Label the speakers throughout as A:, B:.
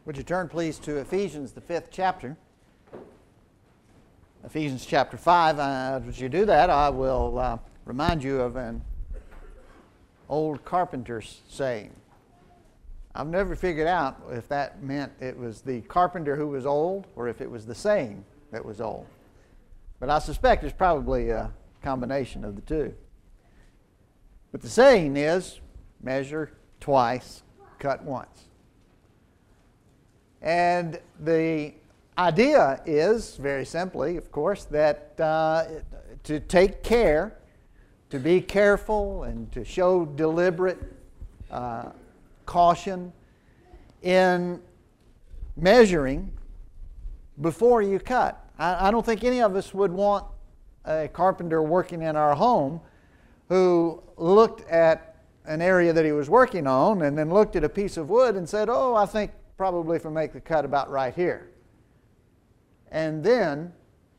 A: Would you turn, please, to Ephesians, the 5th chapter? Ephesians chapter 5. As you do that, I will remind you of an old carpenter's saying. I've never figured out if that meant it was the carpenter who was old or if it was the saying that was old. But I suspect it's probably a combination of the two. But the saying is, measure twice, cut once. And the idea is, very simply, of course, that to take care, to be careful, and to show deliberate caution in measuring before you cut. I don't think any of us would want a carpenter working in our home who looked at an area that he was working on and then looked at a piece of wood and said, "Oh, I think probably if we make the cut about right here." And then,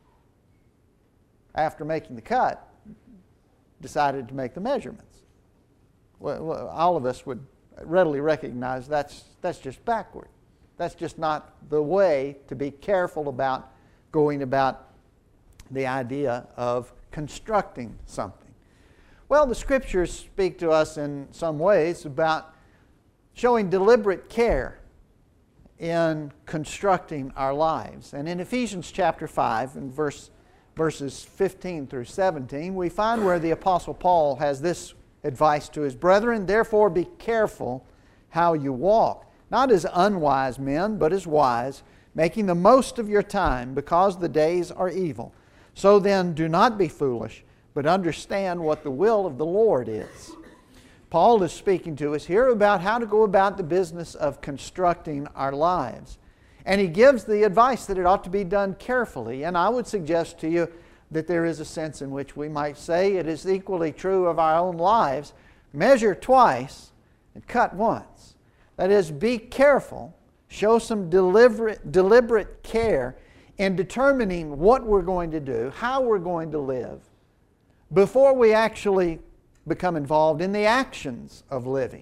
A: after making the cut, decided to make the measurements. Well, all of us would readily recognize that's just backward. That's just not the way to be careful about going about the idea of constructing something. Well, the Scriptures speak to us in some ways about showing deliberate care in constructing our lives. And in Ephesians chapter 5, in verses 15 through 17, we find where the Apostle Paul has this advice to his brethren: "Therefore be careful how you walk, not as unwise men, but as wise, making the most of your time, because the days are evil. So then do not be foolish, but understand what the will of the Lord is." Paul is speaking to us here about how to go about the business of constructing our lives. And he gives the advice that it ought to be done carefully. And I would suggest to you that there is a sense in which we might say it is equally true of our own lives. Measure twice and cut once. That is, be careful, show some deliberate care in determining what we're going to do, how we're going to live, before we actually become involved in the actions of living.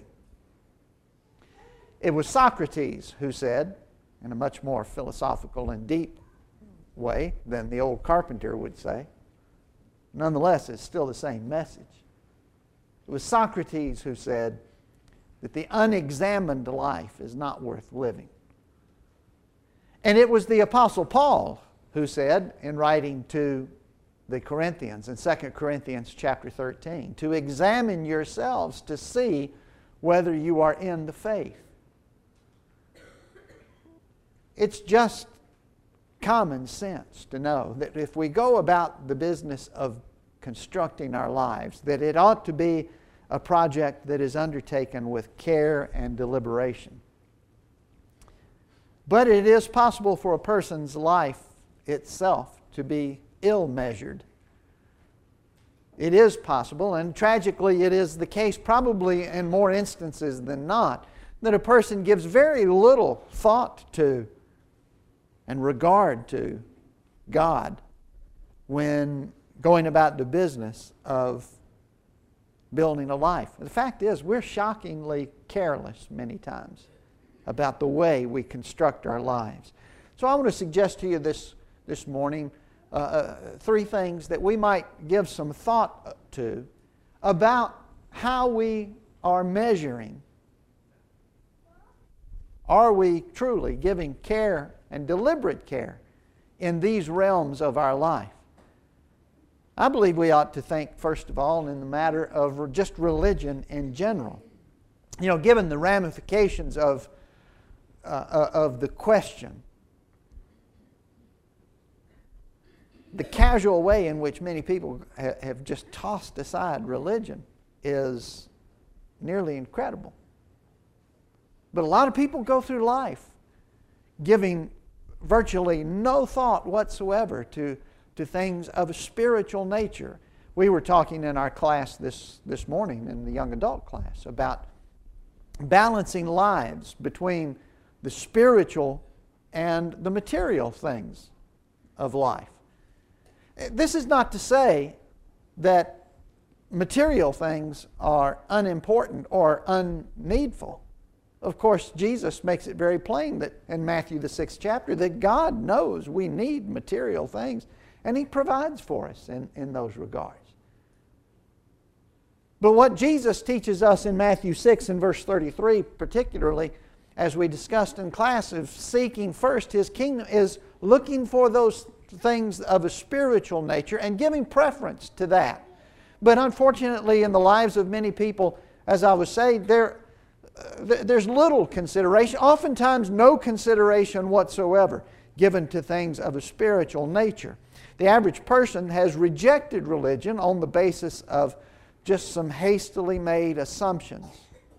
A: It was Socrates who said, in a much more philosophical and deep way than the old carpenter would say, nonetheless it's still the same message. It was Socrates who said that the unexamined life is not worth living. And it was the Apostle Paul who said, in writing to the Corinthians, in 2 Corinthians chapter 13, to examine yourselves to see whether you are in the faith. It's just common sense to know that if we go about the business of constructing our lives, that it ought to be a project that is undertaken with care and deliberation. But it is possible for a person's life itself to be ill-measured. It is possible, and tragically it is the case, probably in more instances than not, that a person gives very little thought to and regard to God when going about the business of building a life. The fact is, we're shockingly careless many times about the way we construct our lives. So I want to suggest to you this morning three things that we might give some thought to about how we are measuring. Are we truly giving care and deliberate care in these realms of our life? I believe we ought to think, first of all, in the matter of just religion in general. You know, given the ramifications of the question, the casual way in which many people have just tossed aside religion is nearly incredible. But a lot of people go through life giving virtually no thought whatsoever to things of a spiritual nature. We were talking in our class this morning, in the young adult class, about balancing lives between the spiritual and the material things of life. This is not to say that material things are unimportant or unneedful. Of course, Jesus makes it very plain that in Matthew the 6th chapter that God knows we need material things, and He provides for us in those regards. But what Jesus teaches us in Matthew 6 and verse 33, particularly, as we discussed in class, of seeking first His kingdom, is looking for those things of a spiritual nature and giving preference to that. But unfortunately, in the lives of many people, as I was saying, there's little consideration, oftentimes no consideration whatsoever, given to things of a spiritual nature. The average person has rejected religion on the basis of just some hastily made assumptions,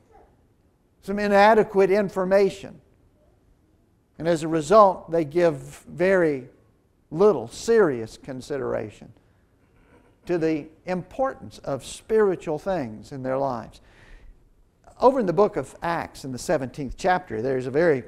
A: some inadequate information. And as a result, they give very little serious consideration to the importance of spiritual things in their lives. Over in the book of Acts, in the 17th chapter, there's a very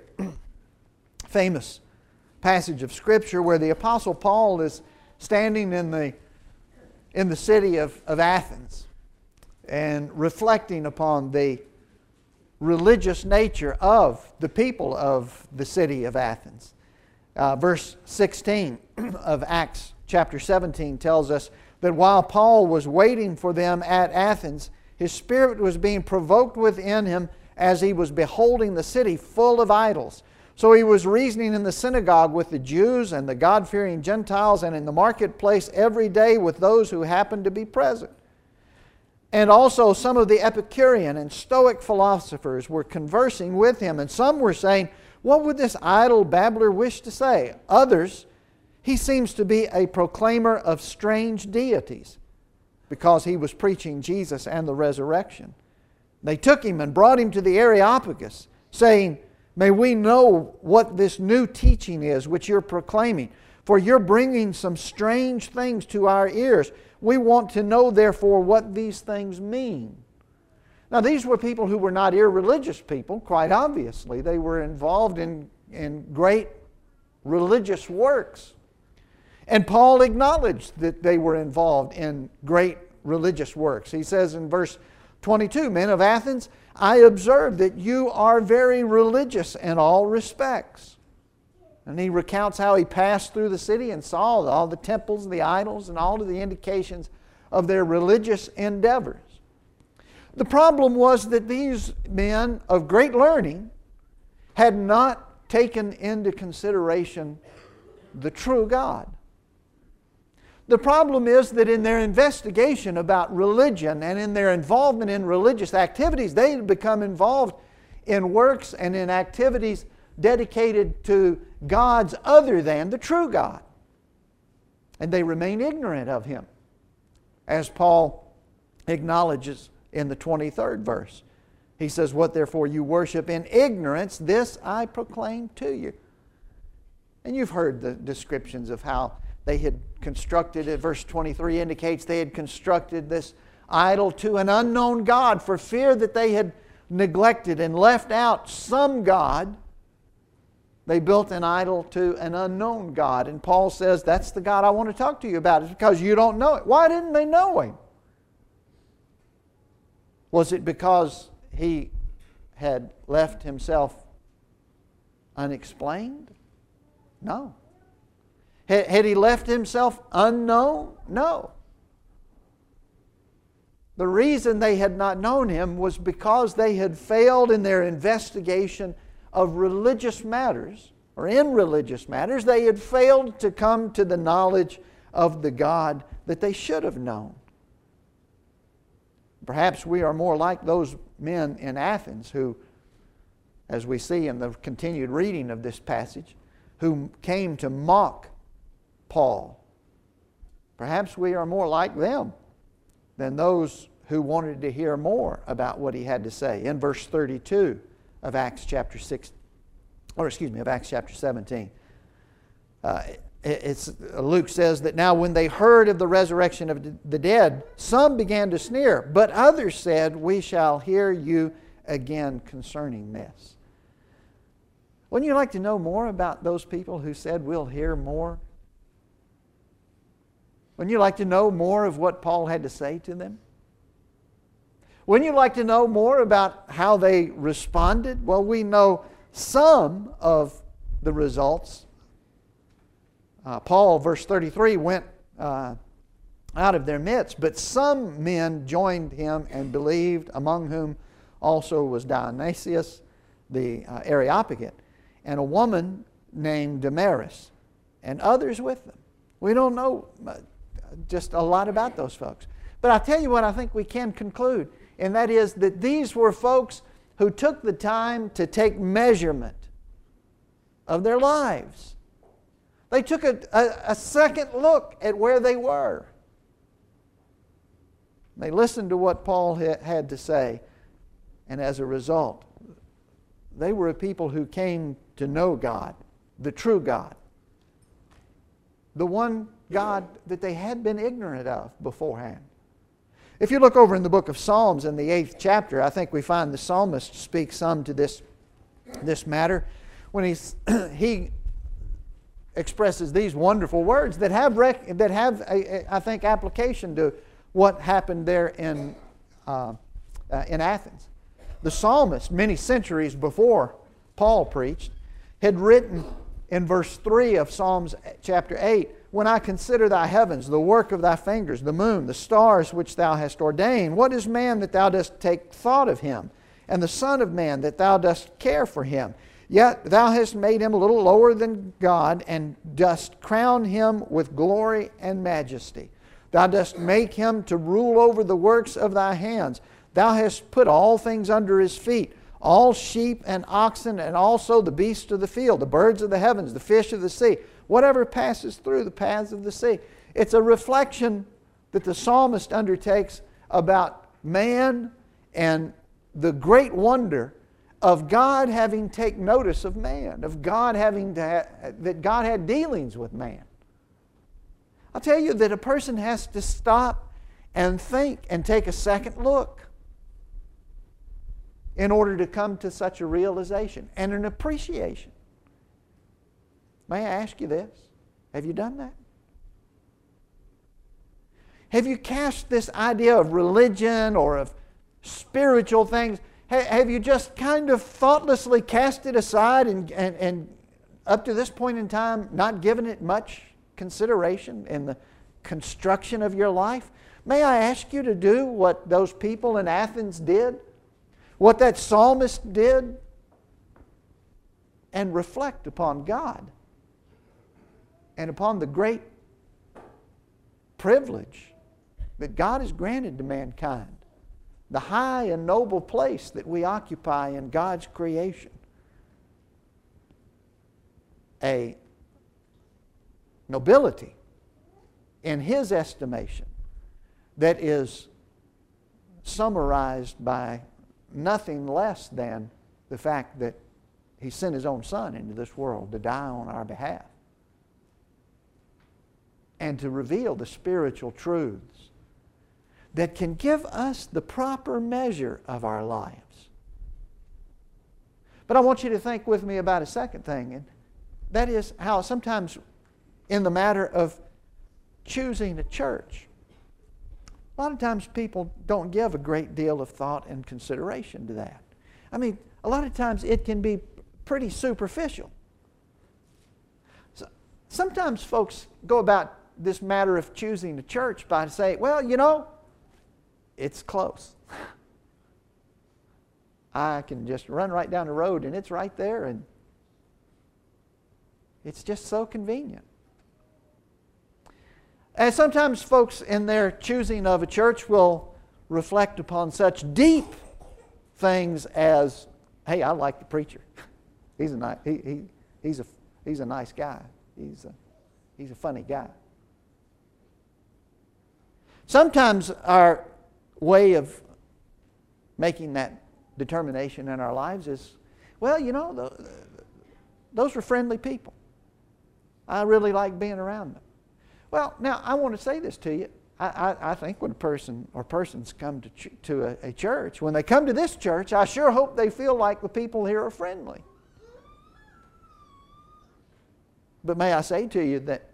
A: famous passage of Scripture where the Apostle Paul is standing in the city of Athens and reflecting upon the religious nature of the people of the city of Athens. Verse 16 of Acts chapter 17 tells us that while Paul was waiting for them at Athens, his spirit was being provoked within him as he was beholding the city full of idols. So he was reasoning in the synagogue with the Jews and the God-fearing Gentiles, and in the marketplace every day with those who happened to be present. And also some of the Epicurean and Stoic philosophers were conversing with him, and some were saying, "What would this idle babbler wish to say?" Others, "He seems to be a proclaimer of strange deities," because he was preaching Jesus and the resurrection. They took him and brought him to the Areopagus, saying, "May we know what this new teaching is which you're proclaiming, for you're bringing some strange things to our ears. We want to know, therefore, what these things mean." Now, these were people who were not irreligious people, quite obviously. They were involved in great religious works. And Paul acknowledged that they were involved in great religious works. He says in verse 22, "Men of Athens, I observe that you are very religious in all respects." And he recounts how he passed through the city and saw all the temples, the idols, and all of the indications of their religious endeavors. The problem was that these men of great learning had not taken into consideration the true God. The problem is that in their investigation about religion and in their involvement in religious activities, they had become involved in works and in activities dedicated to gods other than the true God. And they remain ignorant of Him, as Paul acknowledges in the 23rd verse. He says, "What therefore you worship in ignorance, this I proclaim to you." And you've heard the descriptions of how they had constructed it. Verse 23 indicates they had constructed this idol to an unknown God for fear that they had neglected and left out some God. They built an idol to an unknown God. And Paul says, that's the God I want to talk to you about. It's because you don't know it. Why didn't they know Him? Was it because He had left Himself unexplained? No. Had He left Himself unknown? No. The reason they had not known Him was because they had failed in their investigation of religious matters, or in religious matters. They had failed to come to the knowledge of the God that they should have known. Perhaps we are more like those men in Athens who, as we see in the continued reading of this passage, who came to mock Paul. Perhaps we are more like them than those who wanted to hear more about what he had to say. In verse 32 of Acts chapter 17, Luke says that now when they heard of the resurrection of the dead, some began to sneer, but others said, "We shall hear you again concerning this." Wouldn't you like to know more about those people who said, "We'll hear more"? Wouldn't you like to know more of what Paul had to say to them? Wouldn't you like to know more about how they responded? Well, we know some of the results. Paul, verse 33, went out of their midst, but some men joined him and believed, among whom also was Dionysius the Areopagite, and a woman named Damaris, and others with them. We don't know just a lot about those folks. But I'll tell you what I think we can conclude, and that is that these were folks who took the time to take measurement of their lives. They took a second look at where they were. They listened to what Paul had to say, and as a result, they were a people who came to know God, the true God, the one God that they had been ignorant of beforehand. If you look over in the book of Psalms in the 8th chapter, I think we find the psalmist speaks some to this matter when he expresses these wonderful words that have I think, application to what happened there in Athens. The psalmist, many centuries before Paul preached, had written in verse 3 of Psalms chapter 8, "When I consider thy heavens, the work of thy fingers, the moon, the stars which thou hast ordained, what is man that thou dost take thought of him, and the son of man that thou dost care for him? Yet thou hast made him a little lower than God, and dost crown him with glory and majesty. Thou dost make him to rule over the works of thy hands. Thou hast put all things under his feet, all sheep and oxen, and also the beasts of the field, the birds of the heavens, the fish of the sea, whatever passes through the paths of the sea." It's a reflection that the psalmist undertakes about man and the great wonder of God having taken notice of man, of God having that God had dealings with man. I'll tell you that a person has to stop and think and take a second look in order to come to such a realization and an appreciation. May I ask you this? Have you done that? Have you cast this idea of religion or of spiritual things? Have you just kind of thoughtlessly cast it aside and up to this point in time not given it much consideration in the construction of your life? May I ask you to do what those people in Athens did? What that psalmist did? And reflect upon God and upon the great privilege that God has granted to mankind, the high and noble place that we occupy in God's creation. A nobility in His estimation that is summarized by nothing less than the fact that He sent His own Son into this world to die on our behalf and to reveal the spiritual truths that can give us the proper measure of our lives. But I want you to think with me about a second thing, and that is how sometimes in the matter of choosing a church, a lot of times people don't give a great deal of thought and consideration to that. I mean, a lot of times it can be pretty superficial. So, sometimes folks go about this matter of choosing a church by saying, well, you know, it's close. I can just run right down the road and it's right there, and it's just so convenient. And sometimes folks in their choosing of a church will reflect upon such deep things as, hey, I like the preacher. He's a nice guy. He's a funny guy. Sometimes our way of making that determination in our lives is, well, you know, those were friendly people. I really like being around them. Well, now, I want to say this to you. I think when a person or persons come to a church, when they come to this church, I sure hope they feel like the people here are friendly. But may I say to you that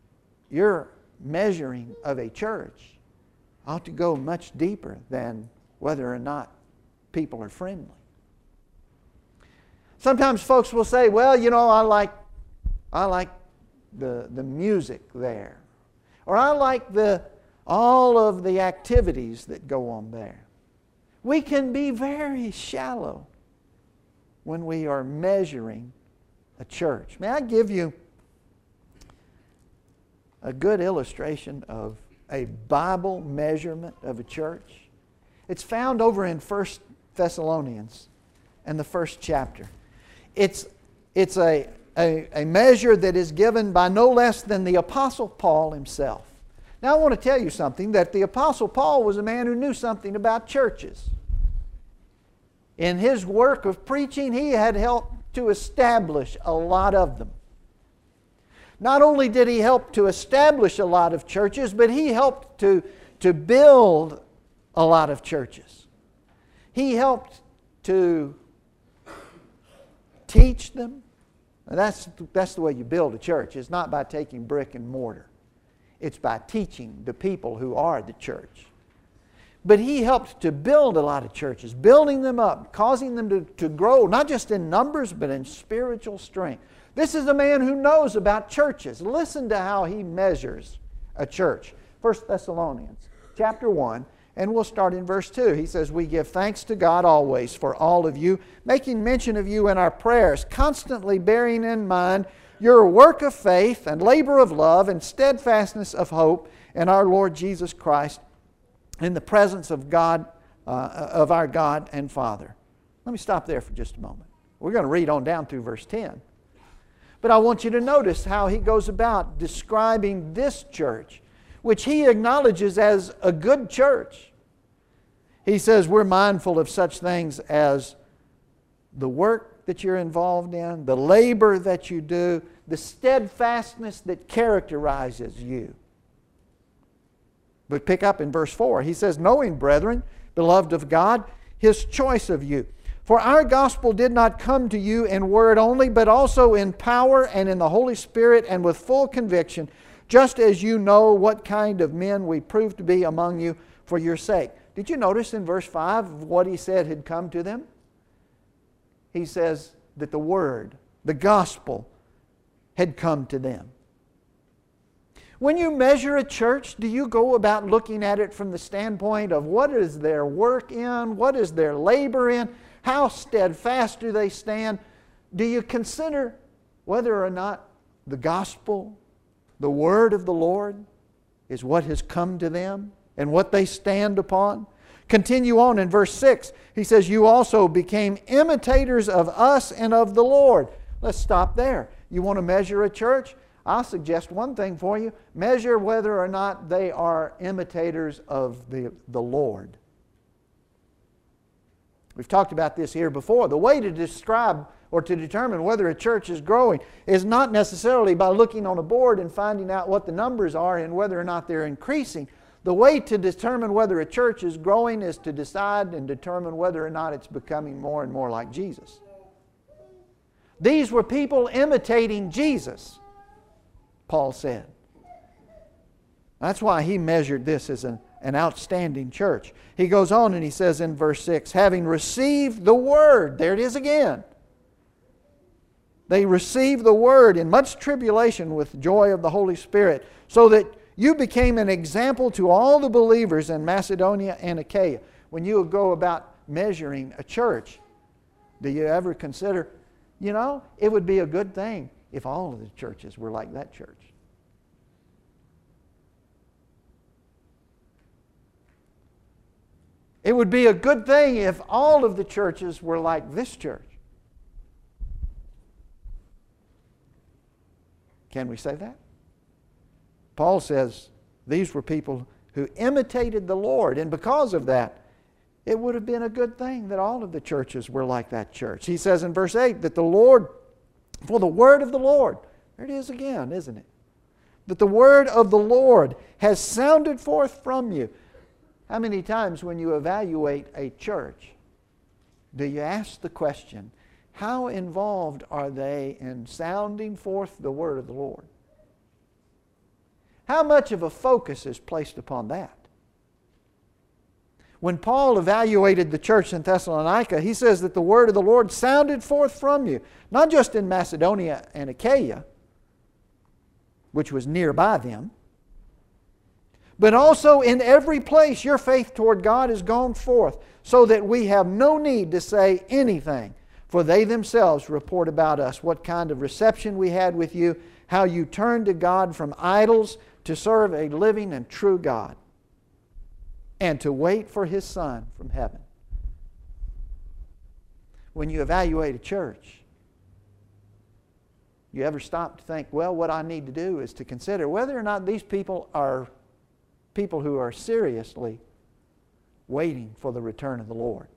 A: your measuring of a church ought to go much deeper than whether or not people are friendly. Sometimes folks will say, well, you know, I like the music there. Or I like all of the activities that go on there. We can be very shallow when we are measuring a church. May I give you a good illustration of a Bible measurement of a church? It's found over in 1 Thessalonians and the first chapter. It's a measure that is given by no less than the Apostle Paul himself. Now I want to tell you something, that the Apostle Paul was a man who knew something about churches. In his work of preaching, he had helped to establish a lot of them. Not only did he help to establish a lot of churches, but he helped to build a lot of churches. He helped to teach them. That's the way you build a church. It's not by taking brick and mortar. It's by teaching the people who are the church. But he helped to build a lot of churches, building them up, causing them to grow, not just in numbers, but in spiritual strength. This is a man who knows about churches. Listen to how he measures a church. 1 Thessalonians chapter 1, and we'll start in verse 2. He says, "We give thanks to God always for all of you, making mention of you in our prayers, constantly bearing in mind your work of faith and labor of love and steadfastness of hope in our Lord Jesus Christ, in the presence of God, of our God and Father." Let me stop there for just a moment. We're going to read on down through verse 10. But I want you to notice how he goes about describing this church, which he acknowledges as a good church. He says, we're mindful of such things as the work that you're involved in, the labor that you do, the steadfastness that characterizes you. But pick up in verse 4. He says, "Knowing, brethren, beloved of God, His choice of you. For our gospel did not come to you in word only, but also in power and in the Holy Spirit and with full conviction, just as you know what kind of men we proved to be among you for your sake." Did you notice in verse 5 what he said had come to them? He says that the word, the gospel, had come to them. When you measure a church, do you go about looking at it from the standpoint of what is their work in, what is their labor in, how steadfast do they stand? Do you consider whether or not the gospel, the word of the Lord, is what has come to them and what they stand upon? Continue on in verse 6. He says, "You also became imitators of us and of the Lord." Let's stop there. You want to measure a church? I'll suggest one thing for you. Measure whether or not they are imitators of the Lord. We've talked about this here before. The way to describe or to determine whether a church is growing is not necessarily by looking on a board and finding out what the numbers are and whether or not they're increasing. The way to determine whether a church is growing is to decide and determine whether or not it's becoming more and more like Jesus. These were people imitating Jesus, Paul said. That's why he measured this as an outstanding church. He goes on and he says in verse 6, "Having received the word," there it is again. They received the word in much tribulation with joy of the Holy Spirit, so that you became an example to all the believers in Macedonia and Achaia. When you go about measuring a church, do you ever consider, it would be a good thing if all of the churches were like that church? It would be a good thing if all of the churches were like this church. Can we say that? Paul says these were people who imitated the Lord, and because of that, it would have been a good thing that all of the churches were like that church. He says in verse 8 that the Lord, for the word of the Lord, there it is again, isn't it? That the word of the Lord has sounded forth from you. How many times when you evaluate a church, do you ask the question, how involved are they in sounding forth the word of the Lord? How much of a focus is placed upon that? When Paul evaluated the church in Thessalonica, he says that the word of the Lord sounded forth from you, not just in Macedonia and Achaia, which was nearby them, but also in every place your faith toward God is gone forth, so that we have no need to say anything, for they themselves report about us what kind of reception we had with you, how you turned to God from idols to serve a living and true God, and to wait for His Son from heaven. When you evaluate a church, you ever stop to think, well, what I need to do is to consider whether or not these people are people who are seriously waiting for the return of the Lord?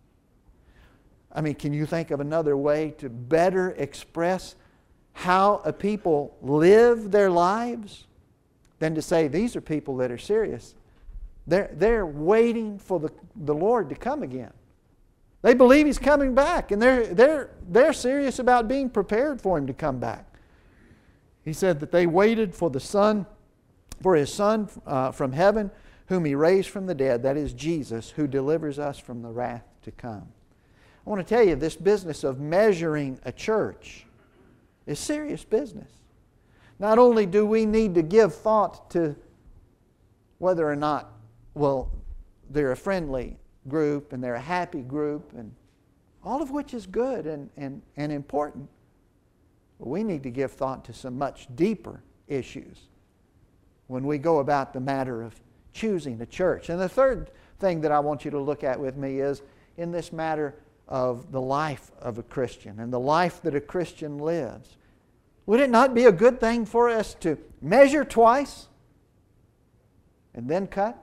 A: I mean, can you think of another way to better express how a people live their lives than to say these are people that are serious? They're waiting for the Lord to come again. They believe He's coming back, and they're serious about being prepared for Him to come back. He said that they waited for the Son, for His Son from heaven, whom He raised from the dead, that is Jesus, who delivers us from the wrath to come. I want to tell you, this business of measuring a church is serious business. Not only do we need to give thought to whether or not, well, they're a friendly group and they're a happy group, and all of which is good and important, but we need to give thought to some much deeper issues when we go about the matter of choosing a church. And the third thing that I want you to look at with me is in this matter of the life of a Christian and the life that a Christian lives. Would it not be a good thing for us to measure twice and then cut?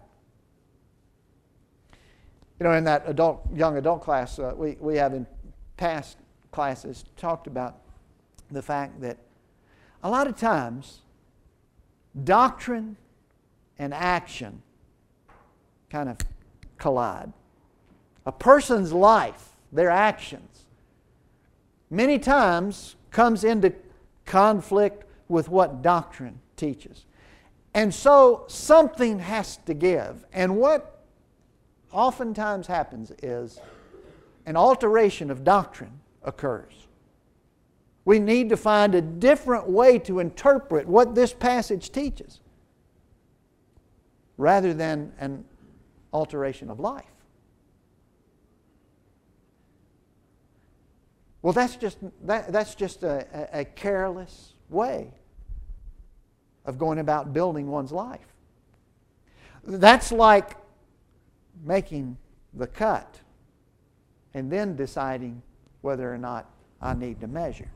A: You know, in that young adult class, we have in past classes talked about the fact that a lot of times doctrine and action kind of collide. A person's life, their actions, many times comes into conflict with what doctrine teaches. And so something has to give. And what oftentimes happens is an alteration of doctrine occurs. We need to find a different way to interpret what this passage teaches rather than an alteration of life. Well, that's just a careless way of going about building one's life. That's like making the cut and then deciding whether or not I need to measure.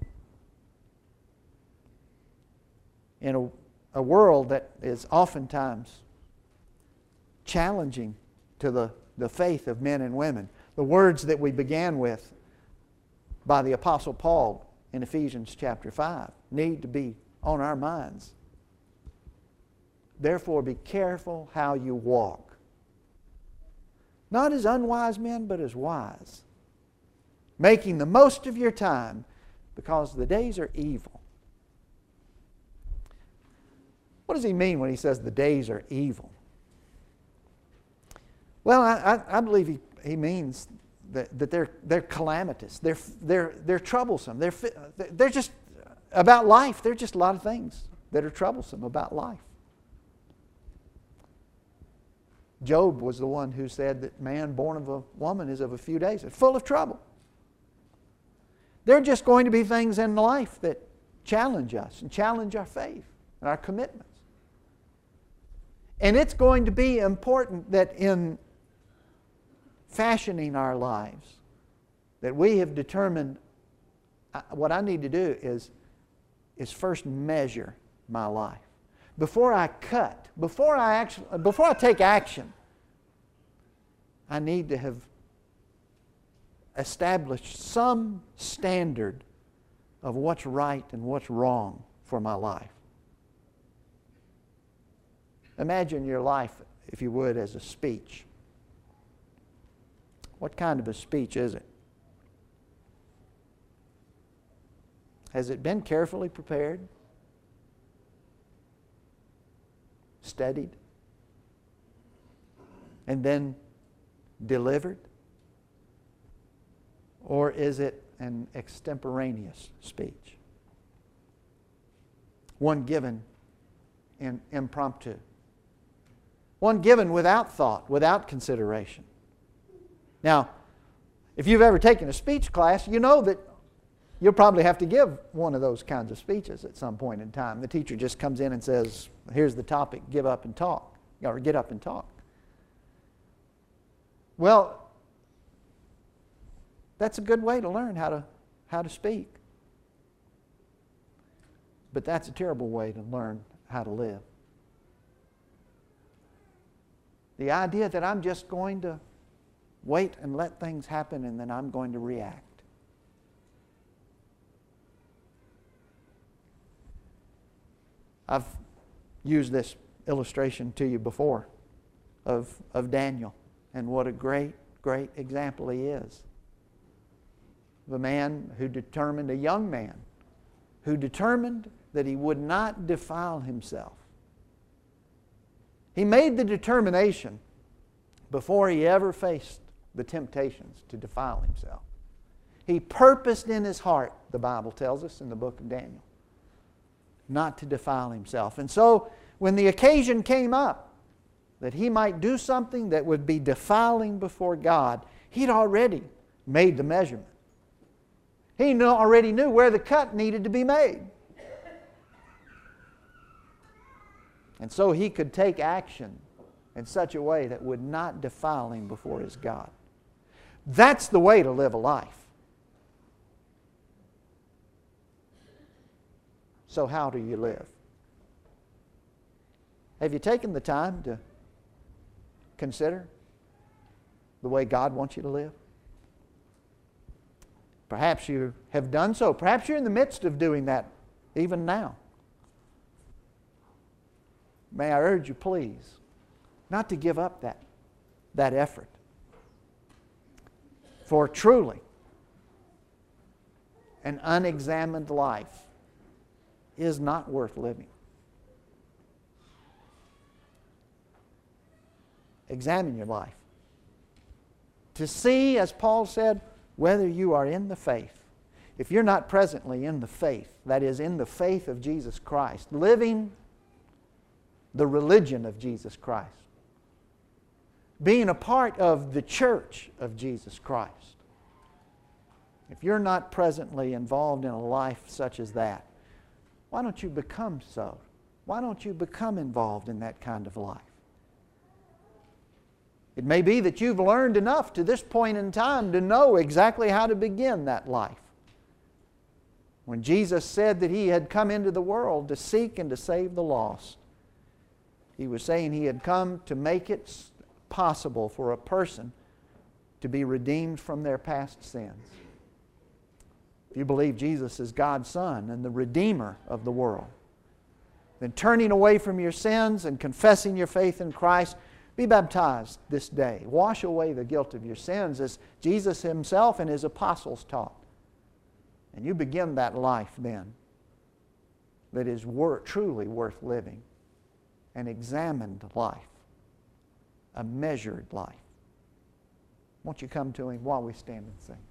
A: In a world that is oftentimes challenging to the faith of men and women, the words that we began with by the Apostle Paul in Ephesians chapter 5 need to be on our minds. Therefore, be careful how you walk. Not as unwise men, but as wise. Making the most of your time because the days are evil. What does he mean when he says the days are evil? Well, I believe he means that they're calamitous. They're troublesome. They're just about life. There are just a lot of things that are troublesome about life. Job was the one who said that man born of a woman is of a few days. It's full of trouble. There are just going to be things in life that challenge us and challenge our faith and our commitments. And it's going to be important that in fashioning our lives, that we have determined what I need to do is first measure my life. Before I cut, before I take action, I need to have established some standard of what's right and what's wrong for my life. Imagine your life, if you would, as a speech. What kind of a speech is it? Has it been carefully prepared? Studied? And then delivered? Or is it an extemporaneous speech? One given in impromptu. One given without thought, without consideration. Now, if you've ever taken a speech class, you know that you'll probably have to give one of those kinds of speeches at some point in time. The teacher just comes in and says, here's the topic, get up and talk. Well, that's a good way to learn how to speak. But that's a terrible way to learn how to live. The idea that I'm just going to wait and let things happen and then I'm going to react. I've used this illustration to you before of Daniel and what a great, great example he is. Of a man who determined, a young man, who determined that he would not defile himself. He made the determination before he ever faced the temptations to defile himself. He purposed in his heart, the Bible tells us in the book of Daniel, not to defile himself. And so when the occasion came up that he might do something that would be defiling before God, he'd already made the measurement. He already knew where the cut needed to be made. And so he could take action in such a way that would not defile him before his God. That's the way to live a life. So how do you live? Have you taken the time to consider the way God wants you to live? Perhaps you have done so. Perhaps you're in the midst of doing that even now. May I urge you, please, not to give up that effort. For truly, an unexamined life is not worth living. Examine your life. To see, as Paul said, whether you are in the faith. If you're not presently in the faith, that is, in the faith of Jesus Christ, living the religion of Jesus Christ, being a part of the church of Jesus Christ, if you're not presently involved in a life such as that, why don't you become so? Why don't you become involved in that kind of life? It may be that you've learned enough to this point in time to know exactly how to begin that life. When Jesus said that He had come into the world to seek and to save the lost, He was saying He had come to make it possible for a person to be redeemed from their past sins. If you believe Jesus is God's Son and the Redeemer of the world, then turning away from your sins and confessing your faith in Christ, be baptized this day. Wash away the guilt of your sins as Jesus Himself and His apostles taught. And you begin that life then that is truly worth living. An examined life. A measured life. Won't you come to Him while we stand and sing?